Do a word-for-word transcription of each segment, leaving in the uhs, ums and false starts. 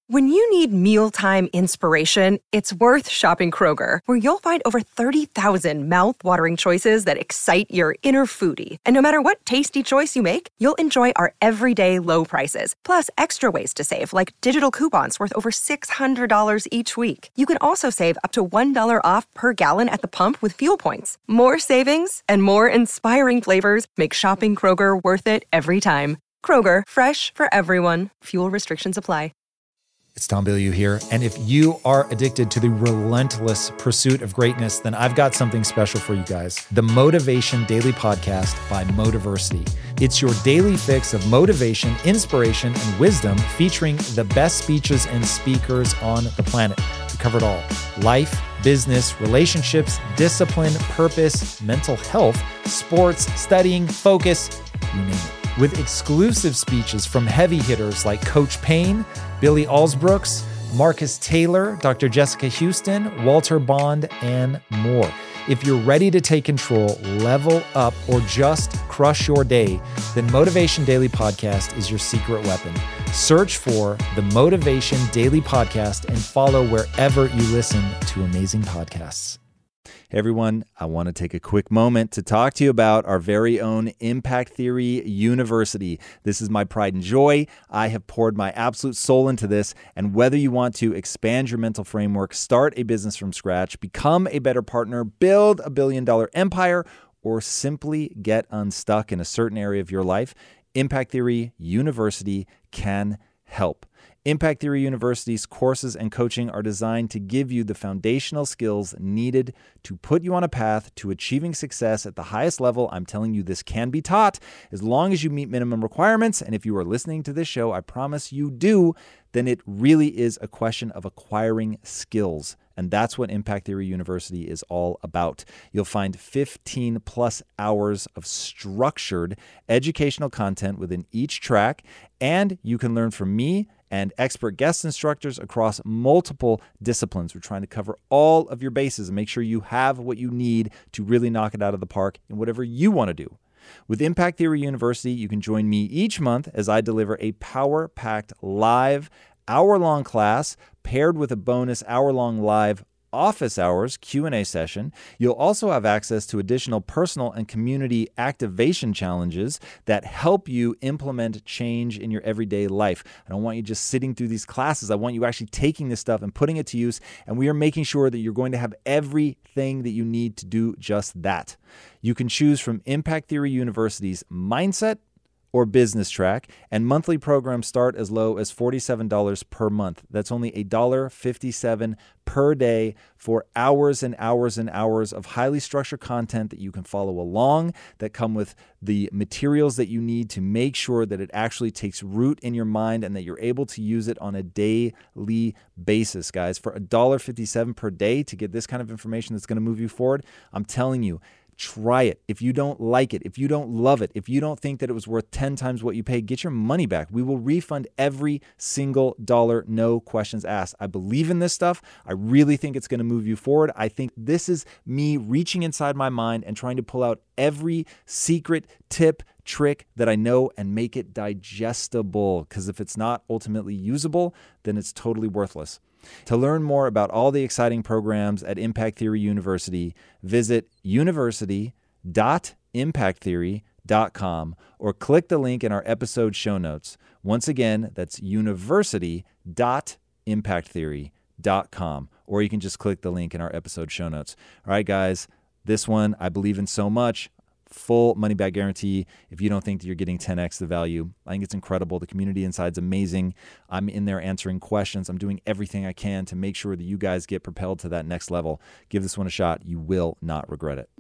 When you need mealtime inspiration, it's worth shopping Kroger, where you'll find over thirty thousand mouth-watering choices that excite your inner foodie. And no matter what tasty choice you make, you'll enjoy our everyday low prices, plus extra ways to save, like digital coupons worth over six hundred dollars each week. You can also save up to one dollar off per gallon at the pump with fuel points. More savings and more inspiring flavors make shopping Kroger worth it every time. Kroger, fresh for everyone. Fuel restrictions apply. It's Tom Bilyeu here, and if you are addicted to the relentless pursuit of greatness, then I've got something special for you guys. The Motivation Daily Podcast by Motiversity. It's your daily fix of motivation, inspiration, and wisdom, featuring the best speeches and speakers on the planet. We cover it all: life, business, relationships, discipline, purpose, mental health, sports, studying, focus, you name it. With exclusive speeches from heavy hitters like Coach Payne, Billy Alsbrooks, Marcus Taylor, Doctor Jessica Houston, Walter Bond, and more. If you're ready to take control, level up, or just crush your day, then Motivation Daily Podcast is your secret weapon. Search for the Motivation Daily Podcast and follow wherever you listen to amazing podcasts. Hey everyone, I want to take a quick moment to talk to you about our very own Impact Theory University. This is my pride and joy. I have poured my absolute soul into this, and whether you want to expand your mental framework, start a business from scratch, become a better partner, build a billion dollar empire, or simply get unstuck in a certain area of your life, Impact Theory University can help. Impact Theory University's courses and coaching are designed to give you the foundational skills needed to put you on a path to achieving success at the highest level. I'm telling you, this can be taught as long as you meet minimum requirements. And if you are listening to this show, I promise you do, then it really is a question of acquiring skills. And that's what Impact Theory University is all about. You'll find fifteen plus hours of structured educational content within each track, and you can learn from me and expert guest instructors across multiple disciplines. We're trying to cover all of your bases and make sure you have what you need to really knock it out of the park in whatever you want to do. With Impact Theory University, you can join me each month as I deliver a power-packed live hour-long class paired with a bonus hour-long live office hours Q and A session. You'll also have access to additional personal and community activation challenges that help you implement change in your everyday life. I don't want you just sitting through these classes. I want you actually taking this stuff and putting it to use, and we are making sure that you're going to have everything that you need to do just that. You can choose from Impact Theory University's Mindset or Business Track, and monthly programs start as low as forty-seven dollars per month. That's only one dollar and fifty-seven cents per day for hours and hours and hours of highly structured content that you can follow along, that come with the materials that you need to make sure that it actually takes root in your mind and that you're able to use it on a daily basis, guys. For one dollar and fifty-seven cents per day to get this kind of information that's going to move you forward, I'm telling you, try it. If you don't like it, if you don't love it, if you don't think that it was worth ten times what you paid, get your money back. We will refund every single dollar, no questions asked. I believe in this stuff. I really think it's going to move you forward. I think this is me reaching inside my mind and trying to pull out every secret tip, trick that I know and make it digestible. Because if it's not ultimately usable, then it's totally worthless. To learn more about all the exciting programs at Impact Theory University, visit university dot impact theory dot com or click the link in our episode show notes. Once again, that's university dot impact theory dot com, or you can just click the link in our episode show notes. All right, guys, this one I believe in so much. Full money back guarantee if you don't think that you're getting ten x the value. I think it's incredible. The community inside's amazing. I'm in there answering questions. I'm doing everything I can to make sure that you guys get propelled to that next level. Give this one a shot. You will not regret it.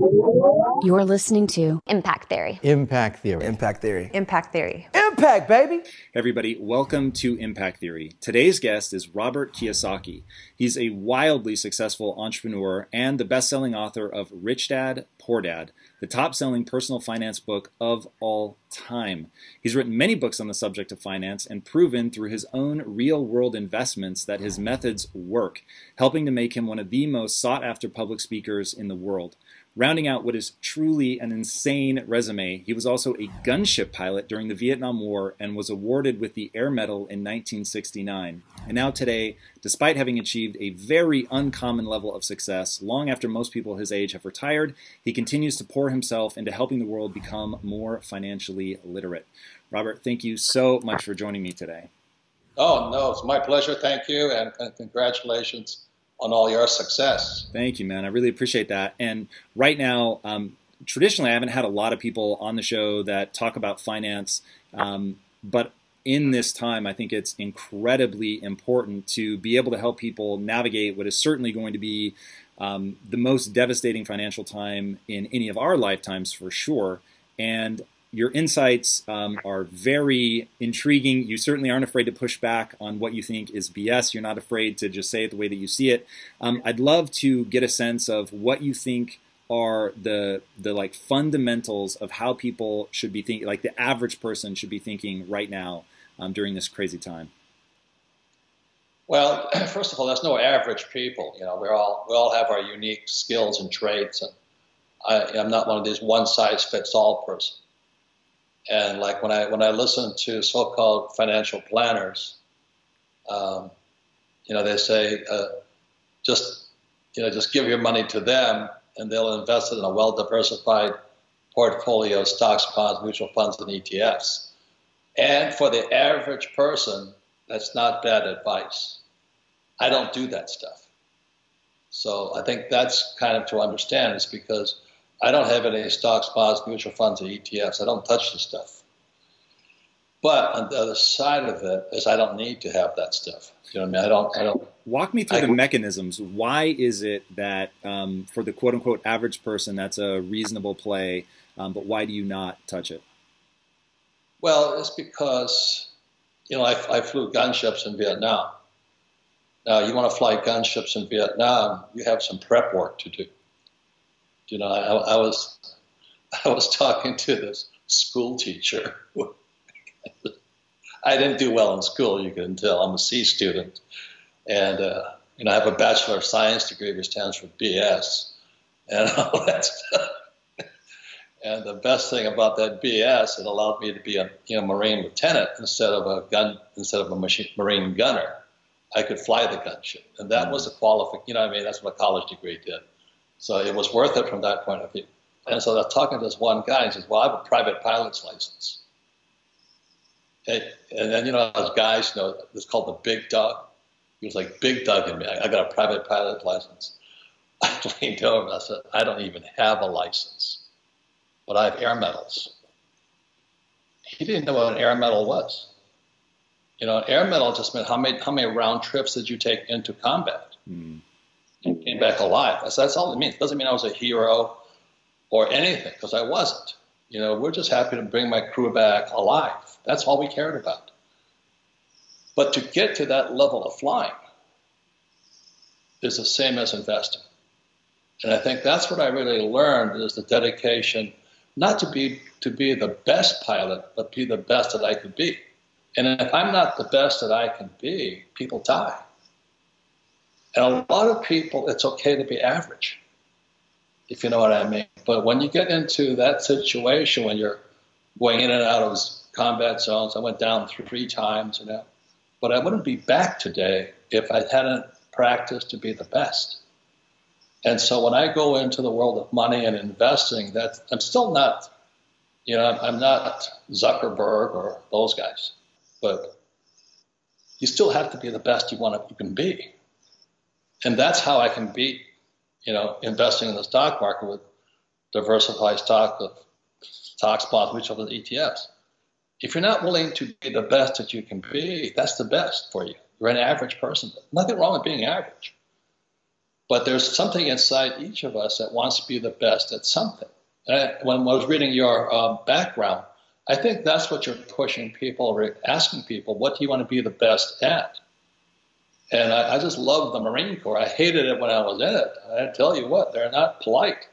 You're listening to Impact Theory. Impact Theory. Impact Theory. Impact Theory. Impact, baby! Everybody, welcome to Impact Theory. Today's guest is Robert Kiyosaki. He's a wildly successful entrepreneur and the best-selling author of Rich Dad, Poor Dad, the top-selling personal finance book of all time. He's written many books on the subject of finance and proven through his own real-world investments that his methods work, helping to make him one of the most sought-after public speakers in the world. Rounding out what is truly an insane resume, he was also a gunship pilot during the Vietnam War and was awarded with the Air Medal in nineteen sixty-nine. And now today, despite having achieved a very uncommon level of success, long after most people his age have retired, he continues to pour himself into helping the world become more financially literate. Robert, thank you so much for joining me today. Oh, no, it's my pleasure. Thank you, and, and congratulations on all your success. Thank you, man. I really appreciate that. And right now, um, traditionally, I haven't had a lot of people on the show that talk about finance, um, but in this time, I think it's incredibly important to be able to help people navigate what is certainly going to be um, the most devastating financial time in any of our lifetimes, for sure. And your insights um, are very intriguing. You certainly aren't afraid to push back on what you think is B S. You're not afraid to just say it the way that you see it. Um, I'd love to get a sense of what you think are the the like fundamentals of how people should be thinking, like the average person should be thinking right now um, during this crazy time. Well, first of all, there's no average people. You know, we're all we all have our unique skills and traits, and I, I'm not one of these one size fits all person. And like when I when I listen to so-called financial planners, um, you know, they say uh, just you know just give your money to them, and they'll invest it in a well-diversified portfolio of stocks, bonds, mutual funds, and E T Fs. And for the average person, that's not bad advice. I don't do that stuff. So I think that's kind of to understand, is because I don't have any stocks, bonds, mutual funds, or E T Fs. I don't touch the stuff. But on the other side of it is I don't need to have that stuff. You know what I mean? I don't. I don't. Walk me through I, the mechanisms. Why is it that um, for the quote unquote average person that's a reasonable play, um, but why do you not touch it? Well, it's because you know I, I flew gunships in Vietnam. Now, you want to fly gunships in Vietnam, you have some prep work to do. You know, I, I was I was talking to this school teacher. I didn't do well in school, you can tell. I'm a C student. And, uh, you know, I have a Bachelor of Science degree, which stands for B S, and all that stuff. And the best thing about that B S, it allowed me to be a you know, Marine lieutenant instead of a gun, instead of a machine, Marine gunner. I could fly the gunship. And that was a qualification, you know what I mean? That's what a college degree did. So it was worth it from that point of view. And so I was talking to this one guy, and he says, well, I have a private pilot's license. And, and then, you know, those guys, you know, it's called the big dog. He was like, big dog in me. I, I got a private pilot license. I leaned over and I said, I don't even have a license, but I have air medals. He didn't know what an air medal was. You know, an air medal just meant how many, how many round trips did you take into combat? Mm. And came back alive. I said, that's all it means. It doesn't mean I was a hero or anything, because I wasn't. You know, we're just happy to bring my crew back alive. That's all we cared about. But to get to that level of flying is the same as investing. And I think that's what I really learned, is the dedication, not to be to be the best pilot, but be the best that I could be. And if I'm not the best that I can be, people die. And a lot of people, it's okay to be average, if you know what I mean. But when you get into that situation, when you're going in and out of combat zones, I went down three times, you know, but I wouldn't be back today if I hadn't practiced to be the best. And so when I go into the world of money and investing, that I'm still not, you know, I'm not Zuckerberg or those guys, but you still have to be the best you want to, you can be. And that's how I can beat, you know, investing in the stock market with diversified stock of stocks, bonds, mutual funds, E T Fs. If you're not willing to be the best that you can be, that's the best for you. You're an average person. Nothing wrong with being average. But there's something inside each of us that wants to be the best at something. And when I was reading your uh, background, I think that's what you're pushing people, or asking people, what do you want to be the best at? And I, I just love the Marine Corps. I hated it when I was in it. I tell you what, they're not polite.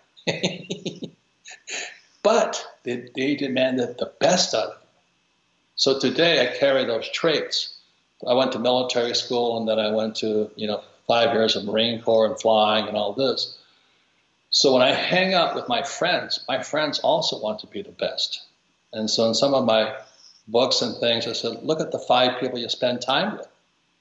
But they, they demanded the best out of it. So today I carry those traits. I went to military school, and then I went to, you know, five years of Marine Corps and flying and all this. So when I hang out with my friends, my friends also want to be the best. And so in some of my books and things, I said, look at the five people you spend time with.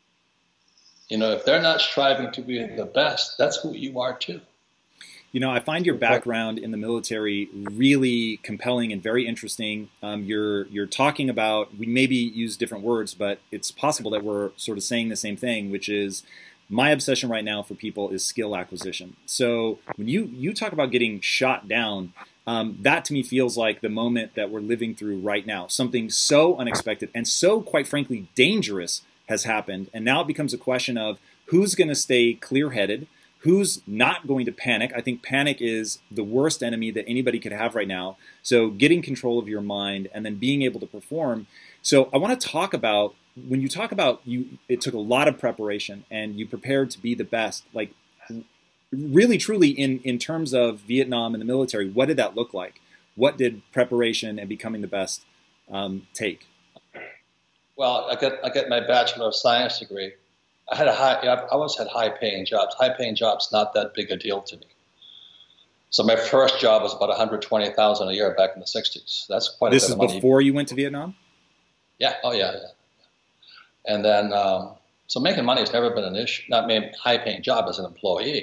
You know, if they're not striving to be the best, that's who you are too. You know, I find your background in the military really compelling and very interesting. Um, you're you're talking about, we maybe use different words, but it's possible that we're sort of saying the same thing, which is my obsession right now for people is skill acquisition. So when you, you talk about getting shot down, um, that to me feels like the moment that we're living through right now. Something so unexpected and so, quite frankly, dangerous has happened. And now it becomes a question of who's going to stay clear-headed, who's not going to panic. I think panic is the worst enemy that anybody could have right now. So getting control of your mind and then being able to perform. So I want to talk about, when you talk about you, it took a lot of preparation and you prepared to be the best, like really truly in, in terms of Vietnam and the military, what did that look like? What did preparation and becoming the best um, take? Well, I got, I got my Bachelor of Science degree. I had a high, I always had high paying jobs. High paying jobs, not that big a deal to me. So my first job was about one hundred twenty thousand dollars a year back in the sixties. That's quite this a bit of money. This is before you went to Vietnam? Yeah. Oh, yeah, yeah. And then, um, so making money has never been an issue. Not mean high paying job as an employee.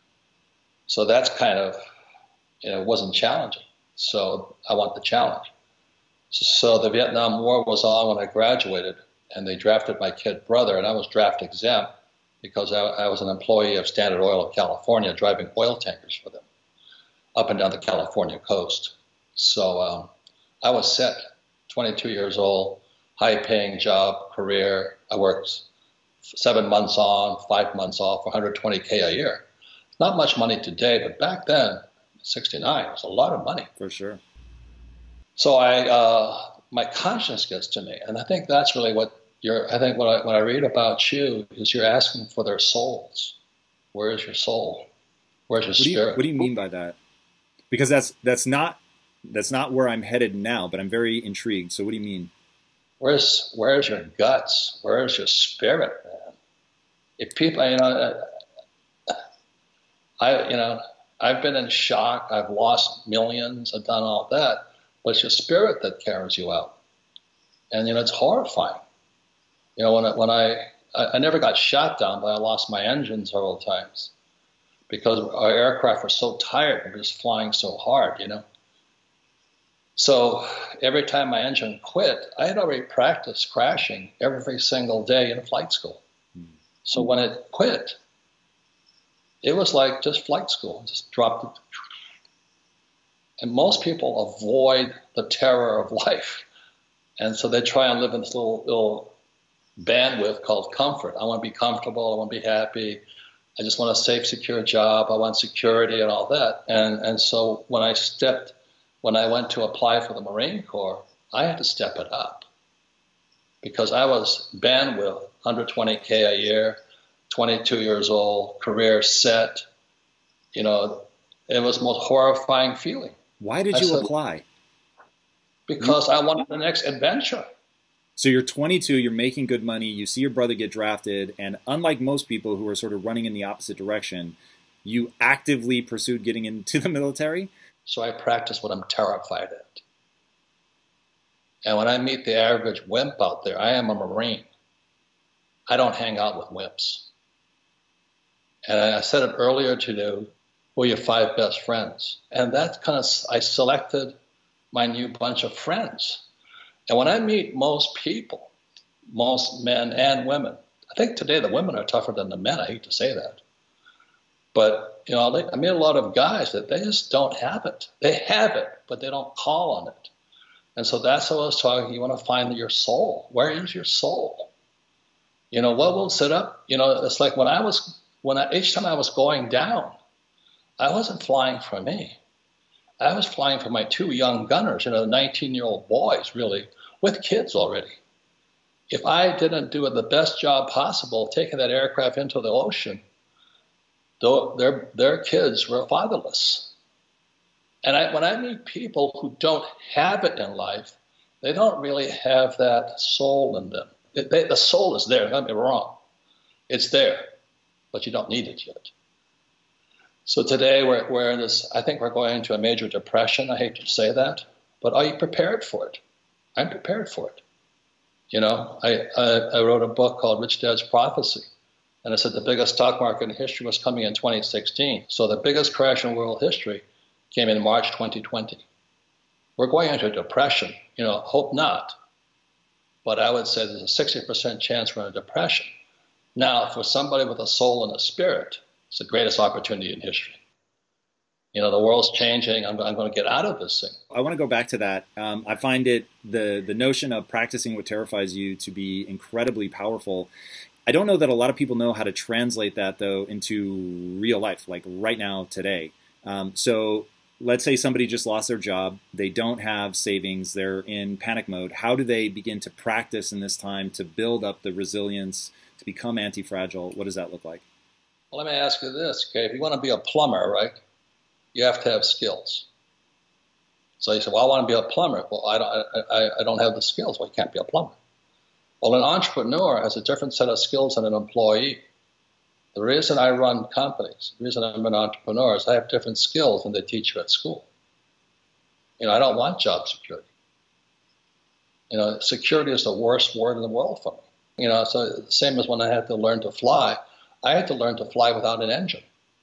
So that's kind of, you know, it wasn't challenging. So I want the challenge. So, so the Vietnam War was on when I graduated, and they drafted my kid brother, and I was draft exempt because I, I was an employee of Standard Oil of California, driving oil tankers for them up and down the California coast. So um, I was set, twenty-two years old, high-paying job, career. I worked seven months on, five months off, one hundred twenty K a year. Not much money today, but back then, sixty-nine, it was a lot of money. For sure. So I, uh, my conscience gets to me, and I think that's really what you're. I think what I, when I read about you is you're asking for their souls. Where is your soul? Where's your what do you, spirit? What do you mean by that? Because that's that's not that's not where I'm headed now, but I'm very intrigued. So what do you mean? Where's Where's your guts? Where's your spirit, man? If people, you know, I, you know, I've been in shock. I've lost millions. I've done all that. But it's your spirit that carries you out. And, you know, it's horrifying. You know, when I, when I, I never got shot down, but I lost my engine several times because our aircraft were so tired and we were just flying so hard, you know. So every time my engine quit, I had already practiced crashing every single day in flight school. Mm. So when it quit, it was like just flight school, just dropped it. And most people avoid the terror of life. And so they try and live in this little, little bandwidth called comfort. I want to be comfortable. I want to be happy. I just want a safe, secure job. I want security and all that. And, and so when I stepped, when I went to apply for the Marine Corps, I had to step it up because I was bandwidth, one hundred twenty K a year, twenty-two years old, career set. You know, it was the most horrifying feeling. Why did I you said, apply? Because I wanted the next adventure. So you're twenty-two, you're making good money, you see your brother get drafted, and unlike most people who are sort of running in the opposite direction, you actively pursued getting into the military? So I practice what I'm terrified at. And when I meet the average wimp out there, I am a Marine. I don't hang out with wimps. And I said it earlier to you, who are your five best friends? And that kind of, I selected my new bunch of friends. And when I meet most people, most men and women, I think today the women are tougher than the men. I hate to say that. But, you know, I meet a lot of guys that they just don't have it. They have it, but they don't call on it. And so that's what I was talking. You want to find your soul. Where is your soul? You know, what will sit up? You know, it's like when I was, when I, each time I was going down, I wasn't flying for me. I was flying for my two young gunners, you know, nineteen-year-old boys, really, with kids already. If I didn't do the best job possible taking that aircraft into the ocean, though their their kids were fatherless. And I, when I meet people who don't have it in life, they don't really have that soul in them. It, they, the soul is there, don't get me wrong. It's there, but you don't need it yet. So today we're, we're in this, I think we're going into a major depression. I hate to say that, but are you prepared for it? I'm prepared for it. You know, I, I, I wrote a book called Rich Dad's Prophecy, and I said the biggest stock market in history was coming in twenty sixteen. So the biggest crash in world history came in March twenty twenty. We're going into a depression. You know, hope not. But I would say there's a sixty percent chance we're in a depression. Now, for somebody with a soul and a spirit, it's the greatest opportunity in history. You know, the world's changing. I'm, I'm going to get out of this thing. I want to go back to that. Um, I find it, the, the notion of practicing what terrifies you to be incredibly powerful. I don't know that a lot of people know how to translate that, though, into real life, like right now, today. Um, so let's say somebody just lost their job. They don't have savings. They're in panic mode. How do they begin to practice in this time to build up the resilience, to become anti-fragile? What does that look like? Well, let me ask you this, okay? If you want to be a plumber, right, you have to have skills. So you say, well, I want to be a plumber. Well, I don't, I, I don't have the skills. Well, you can't be a plumber. Well, an entrepreneur has a different set of skills than an employee. The reason I run companies, the reason I'm an entrepreneur is I have different skills than they teach you at school. You know, I don't want job security. You know, security is the worst word in the world for me. You know, so the same as when I had to learn to fly. I had to learn to fly without an engine.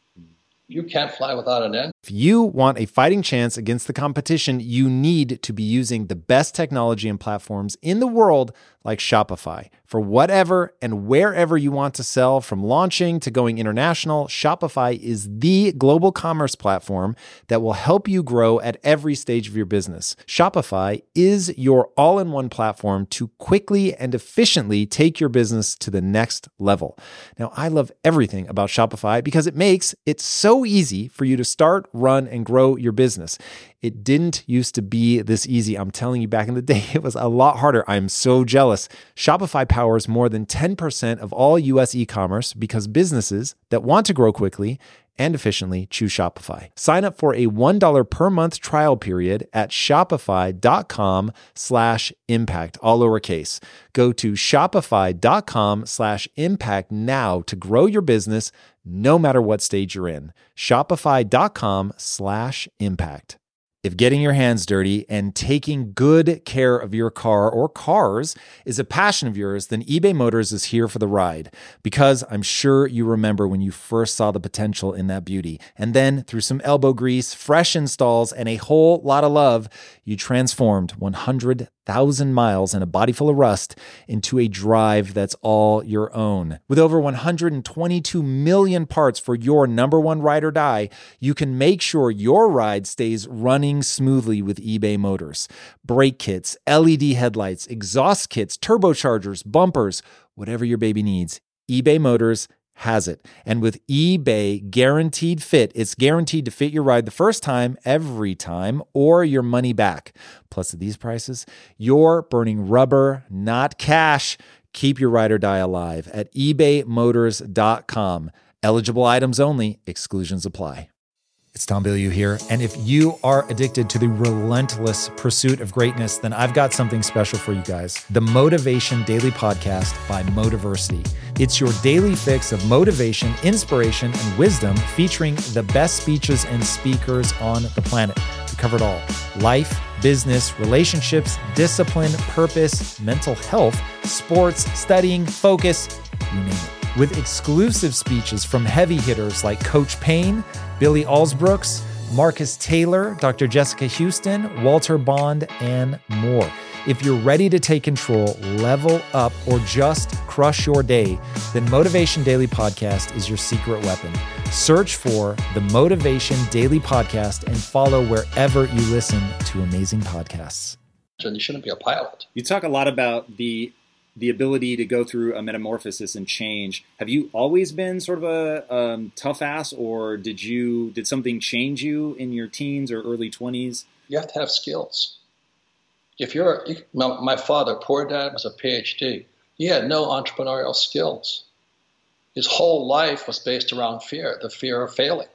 You can't fly without an engine. If you want a fighting chance against the competition, you need to be using the best technology and platforms in the world like Shopify. For whatever and wherever you want to sell, from launching to going international, Shopify is the global commerce platform that will help you grow at every stage of your business. Shopify is your all-in-one platform to quickly and efficiently take your business to the next level. Now, I love everything about Shopify because it makes it so easy for you to start, run, and grow your business. It didn't used to be this easy. I'm telling you, back in the day, it was a lot harder. I'm so jealous. Shopify powers more than ten percent of all U S e-commerce because businesses that want to grow quickly and efficiently choose Shopify. Sign up for a one dollar per month trial period at shopify.com slash impact, all lowercase. Go to shopify.com slash impact now to grow your business no matter what stage you're in. Shopify.com slash impact. If getting your hands dirty and taking good care of your car or cars is a passion of yours, then eBay Motors is here for the ride. Because I'm sure you remember when you first saw the potential in that beauty. And then through some elbow grease, fresh installs, and a whole lot of love, you transformed one hundred thousand miles and a body full of rust into a drive that's all your own. With over one hundred twenty-two million parts for your number one ride or die, you can make sure your ride stays running smoothly with eBay Motors. Brake kits, L E D headlights, exhaust kits, turbochargers, bumpers, whatever your baby needs, eBay Motors has it. And with eBay Guaranteed Fit, it's guaranteed to fit your ride the first time, every time, or your money back. Plus, at these prices, you're burning rubber, not cash. Keep your ride or die alive at ebay motors dot com. Eligible items only. Exclusions apply. It's Tom Bilyeu here, and if you are addicted to the relentless pursuit of greatness, then I've got something special for you guys. The Motivation Daily Podcast by Motiversity. It's your daily fix of motivation, inspiration, and wisdom featuring the best speeches and speakers on the planet. We cover it all. Life, business, relationships, discipline, purpose, mental health, sports, studying, focus, you name it. With exclusive speeches from heavy hitters like Coach Payne, Billy Alsbrooks, Marcus Taylor, Doctor Jessica Houston, Walter Bond, and more. If you're ready to take control, level up, or just crush your day, then Motivation Daily Podcast is your secret weapon. Search for the Motivation Daily Podcast and follow wherever you listen to amazing podcasts. You shouldn't be a pilot. You talk a lot about the the ability to go through a metamorphosis and change. Have you always been sort of a um, tough ass, or did you did something change you in your teens or early twenties? You have to have skills. If you're, my father, poor dad, was a P H D. He had no entrepreneurial skills. His whole life was based around fear, the fear of failing.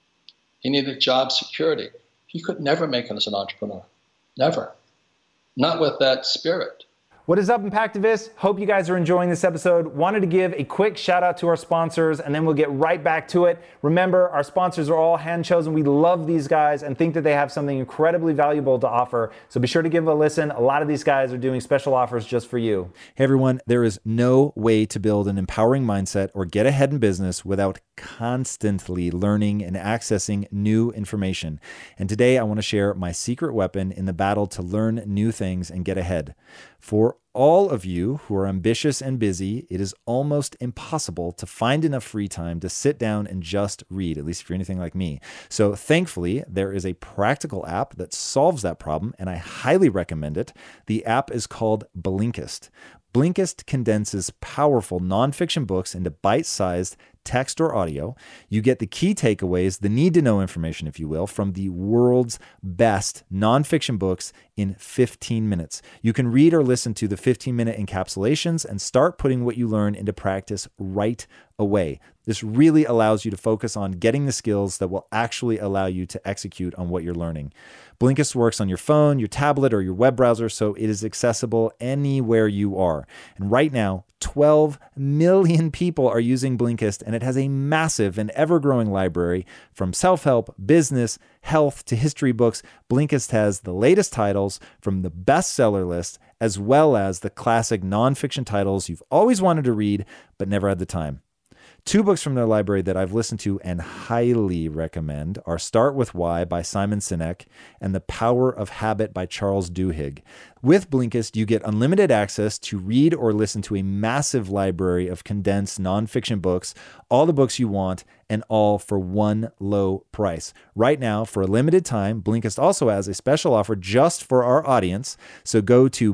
He needed job security. He could never make it as an entrepreneur. Never. Not with that spirit. What is up, Impactivists? Hope you guys are enjoying this episode. Wanted to give a quick shout out to our sponsors, and then we'll get right back to it. Remember, our sponsors are all hand chosen. We love these guys and think that they have something incredibly valuable to offer. So be sure to give a listen. A lot of these guys are doing special offers just for you. Hey everyone, there is no way to build an empowering mindset or get ahead in business without constantly learning and accessing new information. And today I want to share my secret weapon in the battle to learn new things and get ahead. For all of you who are ambitious and busy, it is almost impossible to find enough free time to sit down and just read, at least if you're anything like me. So thankfully, there is a practical app that solves that problem, and I highly recommend it. The app is called Blinkist. Blinkist condenses powerful nonfiction books into bite-sized text or audio. You get the key takeaways, the need-to-know information, if you will, from the world's best nonfiction books in fifteen minutes. You can read or listen to the fifteen-minute encapsulations and start putting what you learn into practice right away. This really allows you to focus on getting the skills that will actually allow you to execute on what you're learning. Blinkist works on your phone, your tablet, or your web browser, so it is accessible anywhere you are. And right now, twelve million people are using Blinkist, and it has a massive and ever-growing library from self-help, business, health, to history books. Blinkist has the latest titles from the bestseller list, as well as the classic nonfiction titles you've always wanted to read but never had the time. Two books from their library that I've listened to and highly recommend are Start With Why by Simon Sinek and The Power of Habit by Charles Duhigg. With Blinkist, you get unlimited access to read or listen to a massive library of condensed nonfiction books, all the books you want, and all for one low price. Right now, for a limited time, Blinkist also has a special offer just for our audience. So go to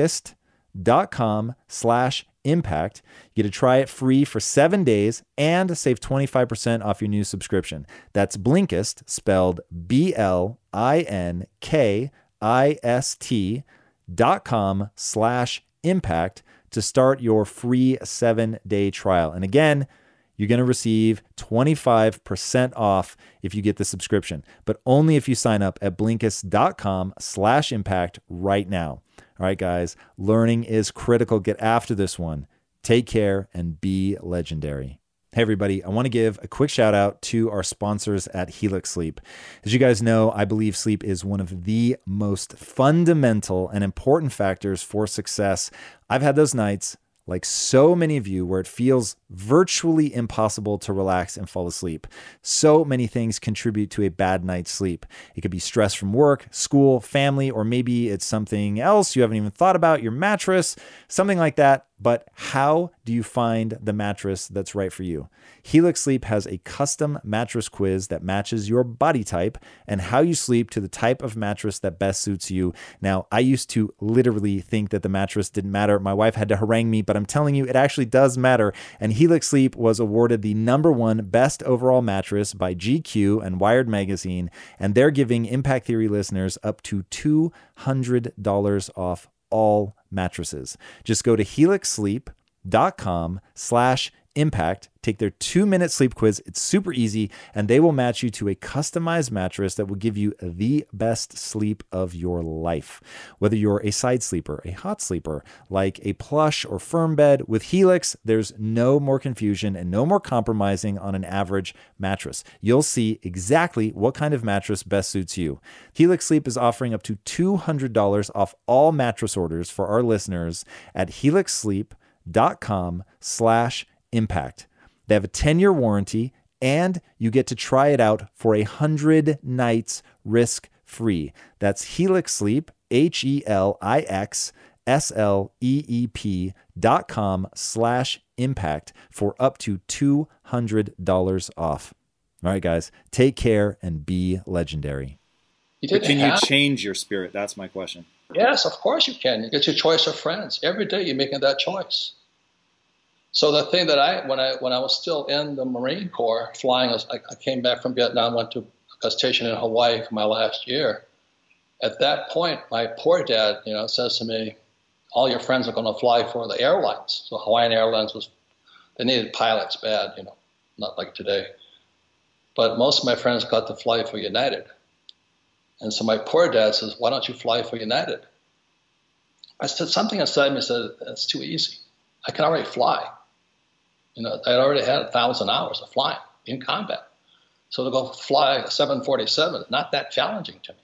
Blinkist.com slash impact. You get to try it free for seven days and save twenty-five percent off your new subscription. That's Blinkist, spelled B L I N K I S T dot com slash impact to start your free seven-day trial. And again, you're going to receive twenty-five percent off if you get the subscription, but only if you sign up at Blinkist.com slash impact right now. All right, guys, learning is critical. Get after this one. Take care and be legendary. Hey, everybody, I want to give a quick shout out to our sponsors at Helix Sleep. As you guys know, I believe sleep is one of the most fundamental and important factors for success. I've had those nights, like so many of you, where it feels virtually impossible to relax and fall asleep. So many things contribute to a bad night's sleep. It could be stress from work, school, family, or maybe it's something else you haven't even thought about, your mattress, something like that. But how do you find the mattress that's right for you? Helix Sleep has a custom mattress quiz that matches your body type and how you sleep to the type of mattress that best suits you. Now, I used to literally think that the mattress didn't matter. My wife had to harangue me, but I'm telling you, it actually does matter. And Helix Sleep was awarded the number one best overall mattress by G Q and Wired Magazine, and they're giving Impact Theory listeners up to two hundred dollars off all mattresses. Just go to helixsleep.com slash impact, take their two minute sleep quiz. It's super easy, and they will match you to a customized mattress that will give you the best sleep of your life. Whether you're a side sleeper, a hot sleeper, like a plush or firm bed, with Helix, there's no more confusion and no more compromising on an average mattress. You'll see exactly what kind of mattress best suits you. Helix Sleep is offering up to two hundred dollars off all mattress orders for our listeners at helixsleep.com slash impact. They have a ten-year warranty, and you get to try it out for a hundred nights risk-free. That's Helix Sleep, H E L I X S L E E P dot com slash impact for up to two hundred dollars off. All right, guys, take care and be legendary. You but can have- you change your spirit? That's my question. Yes, of course you can. You get your choice of friends. Every day you're making that choice. So the thing that I, when I when I was still in the Marine Corps flying, I, was, I came back from Vietnam, went to a station in Hawaii for my last year. At that point, my poor dad, you know, says to me, all your friends are going to fly for the airlines. So Hawaiian Airlines was, they needed pilots bad, you know, not like today. But most of my friends got to fly for United. And so my poor dad says, why don't you fly for United? I said, something inside me said, that's too easy. I can already fly. You know, I'd already had a thousand hours of flying in combat. So to go fly a seven forty-seven is not that challenging to me.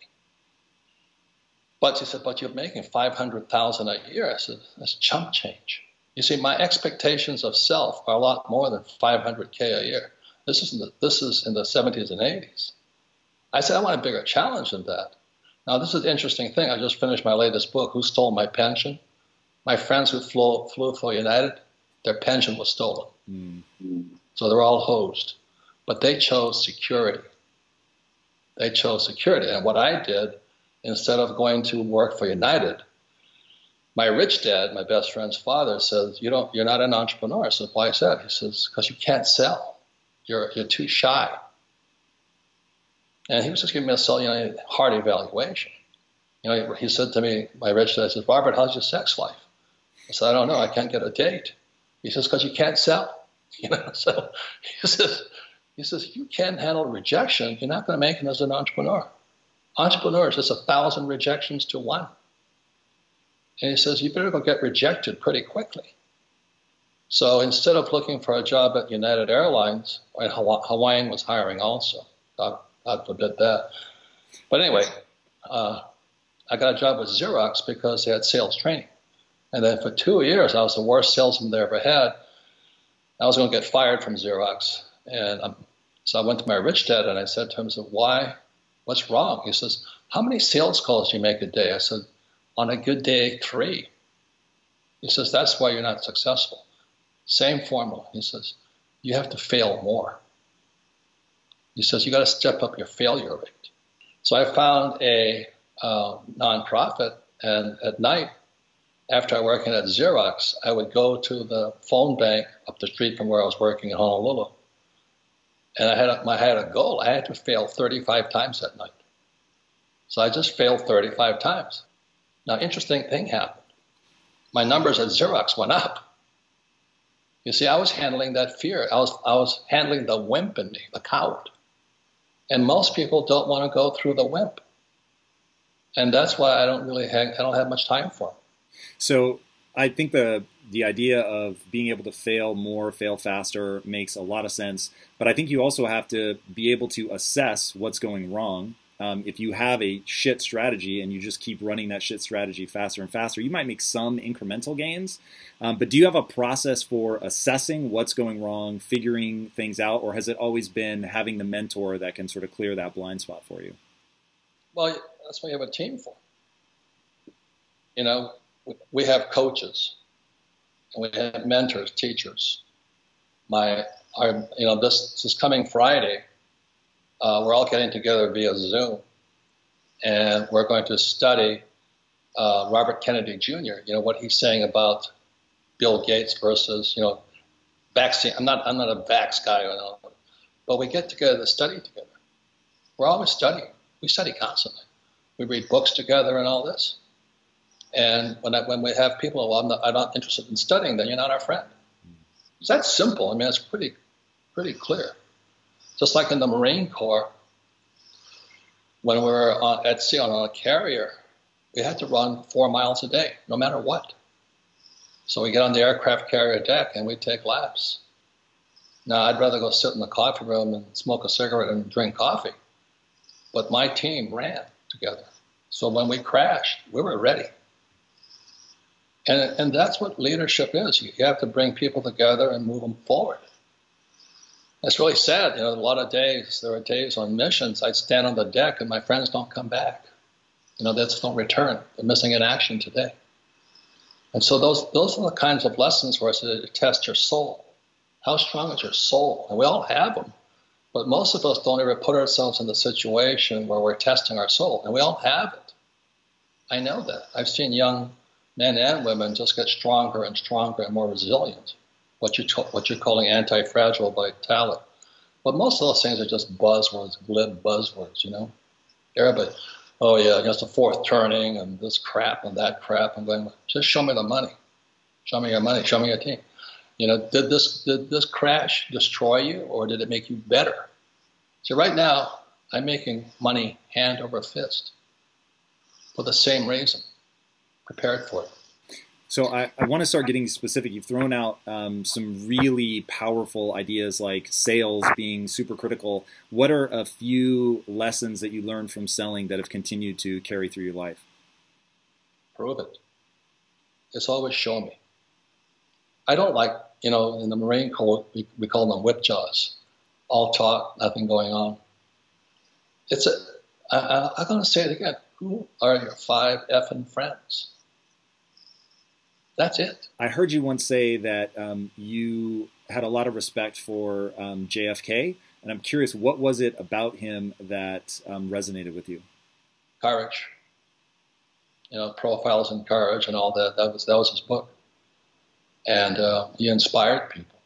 But she said, but you're making five hundred thousand dollars a year. I said, that's chump change. You see, my expectations of self are a lot more than five hundred K a year. This is in the, this is in the seventies and eighties. I said, I want a bigger challenge than that. Now, this is the interesting thing. I just finished my latest book, Who Stole My Pension? My friends who flew, flew for United, their pension was stolen. Mm-hmm. So they're all hosed. But they chose security. They chose security. And what I did, instead of going to work for United, my rich dad, my best friend's father, says, you don't, you're not an entrepreneur. I said, why is that? He says, because you can't sell. You're, you're too shy. And he was just giving me a you know, hard evaluation. You know, he said to me, my rich dad says, Robert, how's your sex life? I said, I don't know. I can't get a date. He says, because you can't sell. You know, so he says, he says, you can't handle rejection. You're not going to make it as an entrepreneur. Entrepreneurs, it's a thousand rejections to one. And he says, you better go get rejected pretty quickly. So instead of looking for a job at United Airlines, Hawaiian was hiring also. God, God forbid that. But anyway, uh, I got a job with Xerox because they had sales training. And then for two years, I was the worst salesman they ever had. I was going to get fired from Xerox. And um, so I went to my rich dad and I said to him, I said, why? What's wrong? He says, how many sales calls do you make a day? I said, on a good day, three. He says, that's why you're not successful. Same formula. He says, you have to fail more. He says, you got to step up your failure rate. So I found a uh, nonprofit, and at night, after I was working at Xerox, I would go to the phone bank up the street from where I was working in Honolulu. And I had a, I had a goal. I had to fail thirty-five times that night. So I just failed thirty-five times. Now, interesting thing happened. My numbers at Xerox went up. You see, I was handling that fear. I was, I was handling the wimp in me, the coward. And most people don't want to go through the wimp. And that's why I don't really have, I don't have much time for it. So I think the the idea of being able to fail more, fail faster makes a lot of sense. But I think you also have to be able to assess what's going wrong. Um, if you have a shit strategy and you just keep running that shit strategy faster and faster, you might make some incremental gains. Um, but do you have a process for assessing what's going wrong, figuring things out, or has it always been having the mentor that can sort of clear that blind spot for you? Well, that's what you have a team for. You know, we have coaches, and we have mentors, teachers. My, our, you know, this, this coming Friday, uh, we're all getting together via Zoom, and we're going to study uh, Robert Kennedy Junior You know what he's saying about Bill Gates versus, you know, vaccine. I'm not, I'm not a vax guy, you know, but we get together to study together. We're always studying. We study constantly. We read books together and all this. And when I, when we have people, well, I'm not, I'm not interested in studying, then you're not our friend. It's that simple. I mean, it's pretty, pretty clear. Just like in the Marine Corps, when we were on, at sea on a carrier, we had to run four miles a day, no matter what. So we get on the aircraft carrier deck and we take laps. Now, I'd rather go sit in the coffee room and smoke a cigarette and drink coffee. But my team ran together. So when we crashed, we were ready. And, and that's what leadership is. You have to bring people together and move them forward. It's really sad. You know, a lot of days, there are days on missions, I'd stand on the deck and my friends don't come back. You know, they just don't return. They're missing in action today. And so those those are the kinds of lessons where it test your soul. How strong is your soul? And we all have them. But most of us don't ever put ourselves in the situation where we're testing our soul. And we all have it. I know that. I've seen young men and women just get stronger and stronger and more resilient. What, you what you're calling anti-fragile vitality. But most of those things are just buzzwords, glib buzzwords, you know. Everybody, oh yeah, against the fourth turning and this crap and that crap. I'm going, just show me the money. Show me your money. Show me your team. You know, did this did this crash destroy you or did it make you better? So right now, I'm making money hand over fist for the same reason. Prepared for it. So I, I want to start getting specific. You've thrown out um, some really powerful ideas like sales being super critical. What are a few lessons that you learned from selling that have continued to carry through your life? Prove it. It's always show me. I don't like, you know, in the Marine Corps, we, we call them whip jaws. All talk, nothing going on. It's a, I, I, I'm going to say it again. Who are your five effing friends? That's it. I heard you once say that um, you had a lot of respect for um, J F K, and I'm curious, what was it about him that um, resonated with you? Courage. You know, Profiles in Courage and all that. That was that was his book, and uh, he inspired people.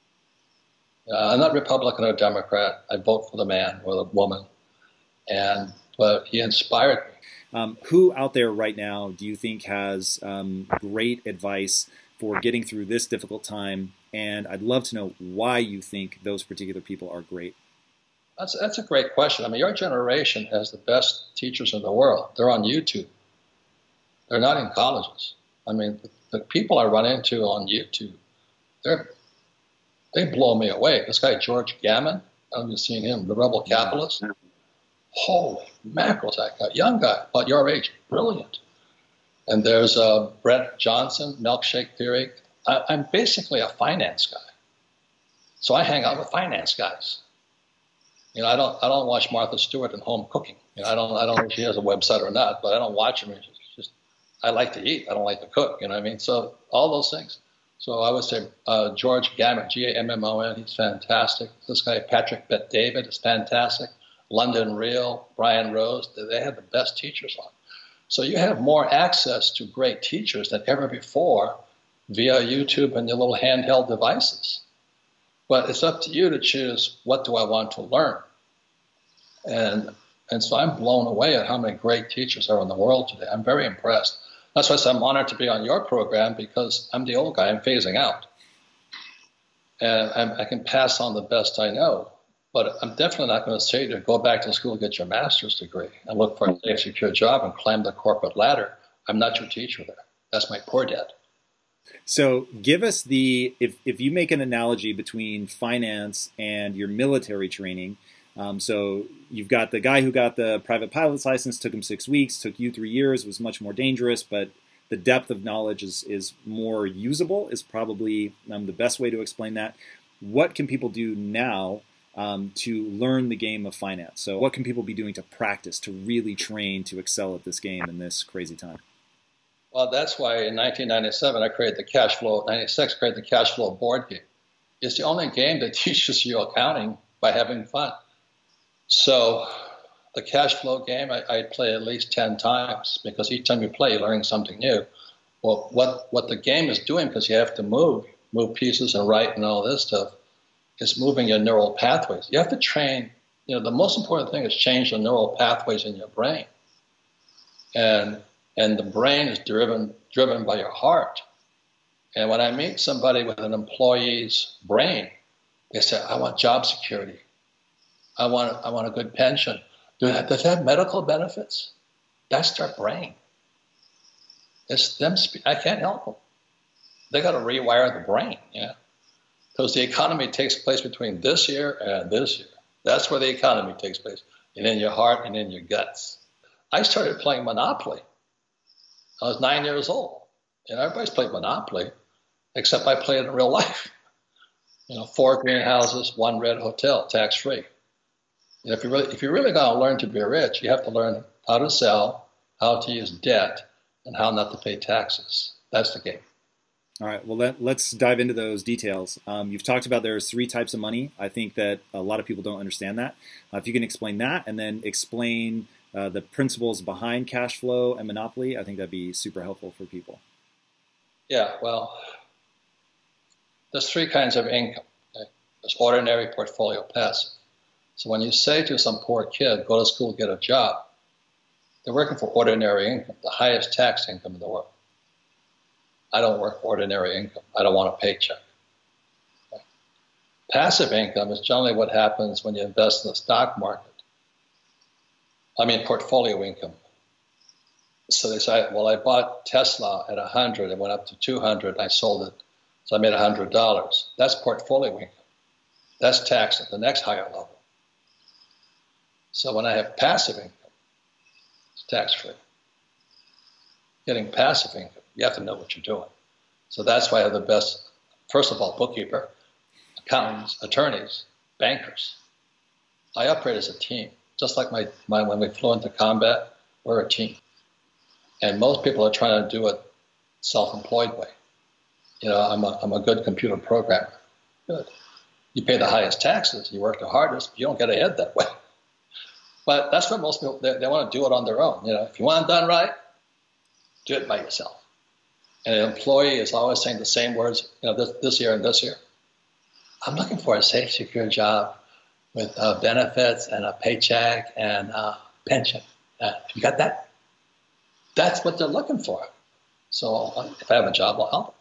Uh, I'm not Republican or Democrat. I vote for the man or the woman, and but he inspired me. Um, who out there right now do you think has um, great advice for getting through this difficult time? And I'd love to know why you think those particular people are great. That's that's a great question. I mean, your generation has the best teachers in the world. They're on YouTube. They're not in colleges. I mean, the, the people I run into on YouTube, they're they blow me away. This guy George Gammon, I don't know if you've seen him, the Rebel Capitalist. Holy mackerels, that guy, young guy, about your age, brilliant. And there's uh, Brett Johnson, Milkshake Theory. I, I'm basically a finance guy, so I hang out with finance guys. You know, I don't, I don't watch Martha Stewart and Home Cooking. You know, I don't, I don't know if she has a website or not, but I don't watch them. It's just, I like to eat. I don't like to cook. You know what I mean? So all those things. So I would say uh, George Gammon, G A M M O N. He's fantastic. This guy Patrick Bet-David is fantastic. London Real, Brian Rose, they have the best teachers on. So you have more access to great teachers than ever before via YouTube and your little handheld devices. But it's up to you to choose, what do I want to learn? And, and so I'm blown away at how many great teachers are in the world today. I'm very impressed. That's why I said I'm honored to be on your program, because I'm the old guy. I'm phasing out. And I'm, I can pass on the best I know. But I'm definitely not going to say to go back to school, get your master's degree, and look for a safe, secure job and climb the corporate ladder. I'm not your teacher there. That's my poor dad. So give us the, if, if you make an analogy between finance and your military training, um, so you've got the guy who got the private pilot's license, took him six weeks, took you three years, was much more dangerous, but the depth of knowledge is, is more usable, is probably um, the best way to explain that. What can people do now Um, to learn the game of finance? So what can people be doing to practice, to really train, to excel at this game in this crazy time? Well, that's why in nineteen ninety-seven, I created the cash flow, ninety-six, created the cash flow board game. It's the only game that teaches you accounting by having fun. So the cash flow game, I, I play at least ten times, because each time you play, you're learning something new. Well, what, what the game is doing, because you have to move, move pieces and write and all this stuff, is moving your neural pathways. You have to train, you know, the most important thing is change the neural pathways in your brain. And and the brain is driven driven by your heart. And when I meet somebody with an employee's brain, they say, I want job security. I want I want a good pension. Do that, does that have medical benefits? That's their brain. It's them. I can't help them. They got to rewire the brain, yeah. Because the economy takes place between this year and this year. That's where the economy takes place, and in your heart and in your guts. I started playing Monopoly. I was nine years old, and everybody's played Monopoly, except I play it in real life. You know, four greenhouses, one red hotel, tax-free. And if you really, if you're really going to learn to be rich, you have to learn how to sell, how to use debt, and how not to pay taxes. That's the game. All right, well, let, let's dive into those details. Um, you've talked about there's three types of money. I think that a lot of people don't understand that. Uh, if you can explain that and then explain uh, the principles behind cash flow and Monopoly, I think that'd be super helpful for people. Yeah, well, there's three kinds of income. Okay? There's ordinary, portfolio, passive. So when you say to some poor kid, go to school, get a job, they're working for ordinary income, the highest tax income in the world. I don't work for ordinary income. I don't want a paycheck. Okay. Passive income is generally what happens when you invest in the stock market. I mean, portfolio income. So they say, well, I bought Tesla at one hundred, it went up to two hundred, and I sold it, so I made one hundred dollars. That's portfolio income. That's taxed at the next higher level. So when I have passive income, it's tax-free. Getting passive income, you have to know what you're doing. So that's why I have the best, first of all, bookkeeper, accountants, attorneys, bankers. I operate as a team. Just like my, my when we flew into combat, we're a team. And most people are trying to do it self-employed way. You know, I'm a, I'm a good computer programmer. Good. You pay the highest taxes, you work the hardest, you don't get ahead that way. But that's what most people, they, they want to do it on their own. You know, if you want it done right, do it by yourself. And an employee is always saying the same words, you know, this, this year and this year. I'm looking for a safe, secure job with uh, benefits and a paycheck and a pension. Uh, you got that? That's what they're looking for. So uh, if I have a job, I'll help them.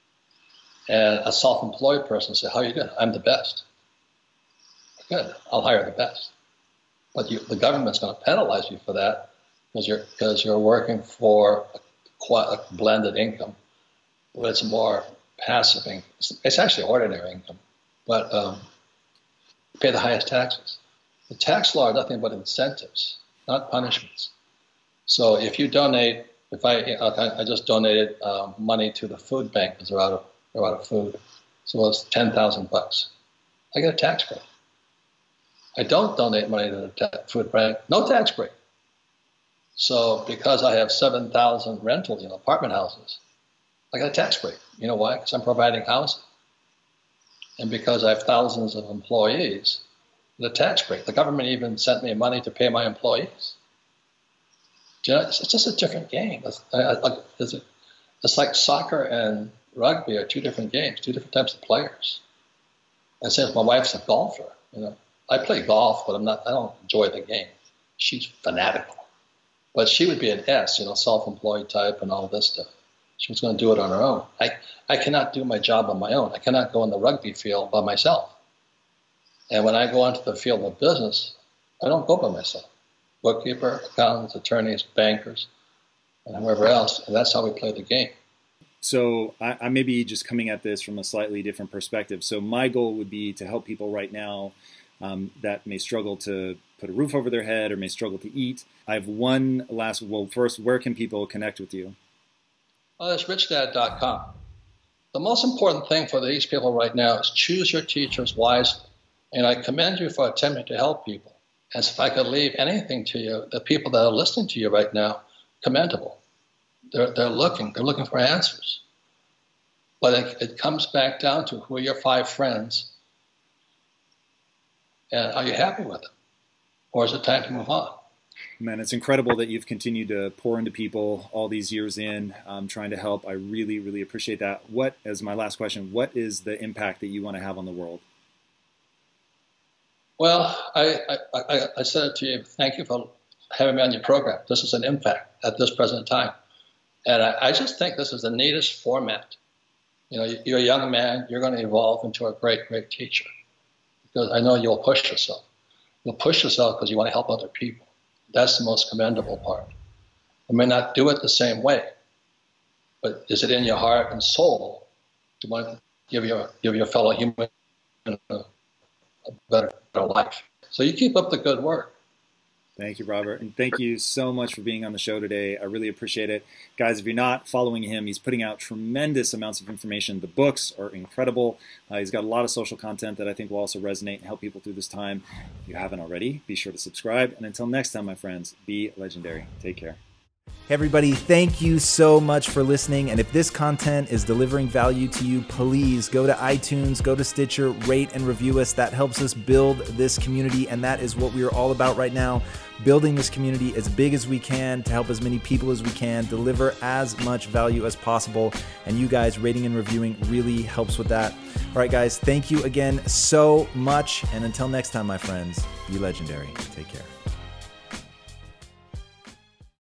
And a self-employed person says, how are you doing? I'm the best. Good, I'll hire the best. But you, the government's going to penalize you for that because you're, because you're working for a, a blended income. But it's more passive income. It's, it's actually ordinary income. But um, you pay the highest taxes. The tax law are nothing but incentives, not punishments. So if you donate, if I, I just donated uh, money to the food bank because they're out of they're out of food, so it's ten thousand bucks. I get a tax break. I don't donate money to the ta- food bank, no tax break. So because I have seven thousand rental, you know, apartment houses, I got a tax break. You know why? Because I'm providing housing, and because I have thousands of employees, the tax break. The government even sent me money to pay my employees. You know, it's just a different game. It's, it's, it's like soccer and rugby are two different games, two different types of players. And since my wife's a golfer, you know, I play golf, but I'm not. I don't enjoy the game. She's fanatical, but she would be an S, you know, self-employed type and all this stuff. She was going to do it on her own. I, I cannot do my job on my own. I cannot go in the rugby field by myself. And when I go into the field of business, I don't go by myself. Bookkeeper, accountants, attorneys, bankers, and whoever else. And that's how we play the game. So I, I may be just coming at this from a slightly different perspective. So my goal would be to help people right now um, that may struggle to put a roof over their head or may struggle to eat. I have one last, well, first, where can people connect with you? Oh, that's rich dad dot com. The most important thing for these people right now is choose your teachers wisely. And I commend you for attempting to help people. And if I could leave anything to you, the people that are listening to you right now, commendable. They're, they're looking, they're looking for answers. But it, it comes back down to who are your five friends, and are you happy with them? Or is it time to move on? Man, it's incredible that you've continued to pour into people all these years in, um, trying to help. I really, really appreciate that. What, as my last question, what is the impact that you want to have on the world? Well, I, I, I said it to you. Thank you for having me on your program. This is an impact at this present time. And I, I just think this is the neatest format. You know, you're a young man. You're going to evolve into a great, great teacher. Because I know you'll push yourself. You'll push yourself because you want to help other people. That's the most commendable part. You may not do it the same way, but is it in your heart and soul to want to give your, give your fellow human a, a better, better life? So you keep up the good work. Thank you, Robert. And thank you so much for being on the show today. I really appreciate it. Guys, if you're not following him, he's putting out tremendous amounts of information. The books are incredible. Uh, he's got a lot of social content that I think will also resonate and help people through this time. If you haven't already, be sure to subscribe. And until next time, my friends, be legendary. Take care. Hey everybody, thank you so much for listening. And if this content is delivering value to you, please go to iTunes, go to Stitcher, rate and review us. That helps us build this community. And that is what we are all about right now. Building this community as big as we can to help as many people as we can, deliver as much value as possible. And you guys rating and reviewing really helps with that. All right, guys, thank you again so much. And until next time, my friends, be legendary. Take care.